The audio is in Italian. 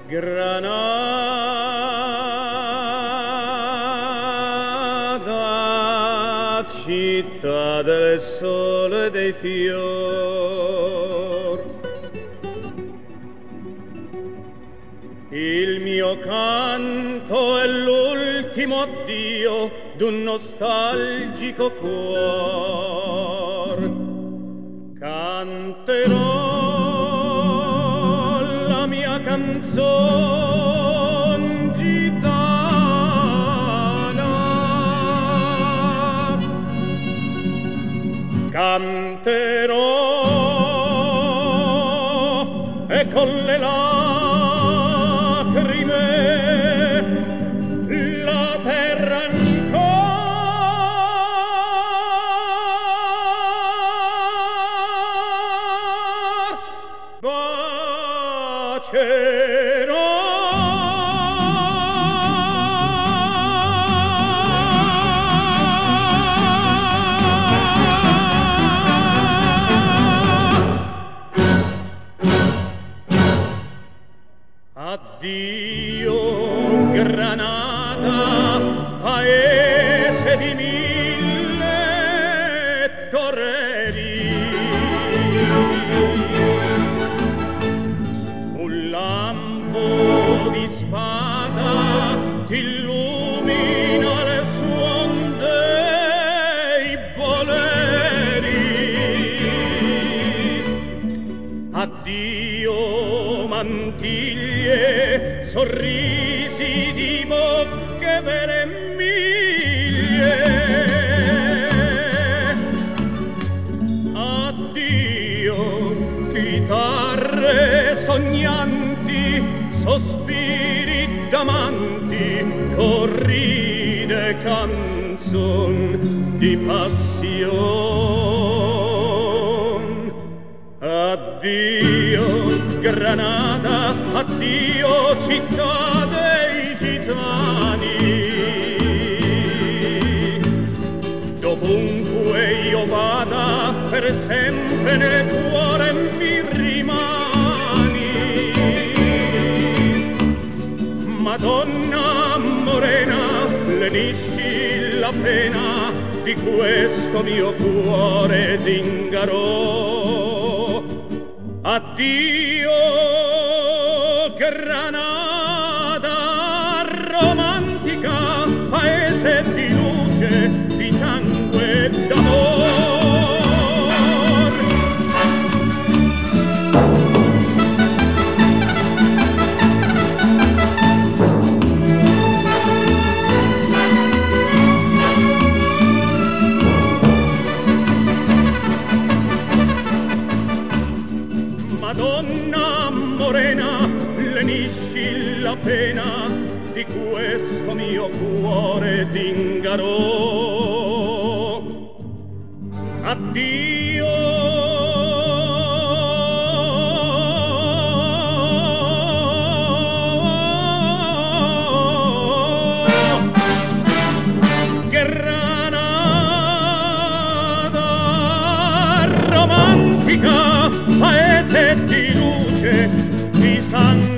Granada, città del sole e dei fior. Il mio canto è l'ultimo addio d'un nostalgico cuor. Canterò la mia canzon gitana. Canterò e con le lacrime la terra ancor bacerò. Addio Granada, paese di mille torrenti. Un lampo di spada ti illumina le suon dei boleri. Addio mantiglie, sorrisi di bocche vere miglie. Addio chitarre sognanti, sospiri d'amanti, corride canzon di passion. Addio Granada, addio città dei gitani. Dovunque io vada, per sempre nel cuore mi rimani. Madonna morena, lenisci la pena di questo mio cuore zingaro. Addio Granada, romantica, paese di luce, di sangue e d'amor. Madonna morena, lenisci la pena di questo mio cuore zingaro. Addio Granada, romantica, paese di luce, di sangue